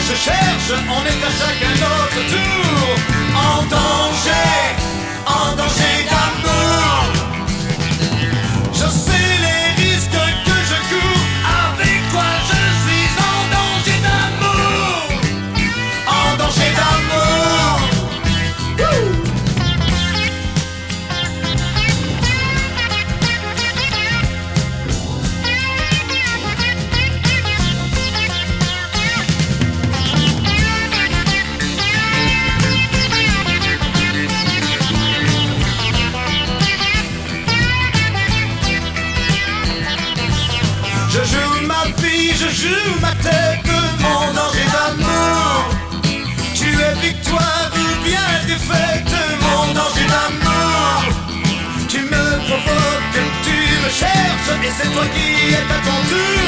se cherche, on est à chacun notre tour en danger d'amour. Je sais les risques que je cours, avec toi je suis en danger d'amour, en danger d'amour. Je joue ma vie, je joue ma tête, mon danger d'amour. Tu es victoire ou bien défaite, mon danger d'amour. Tu me provoques, tu me cherches, et c'est toi qui es à ton tour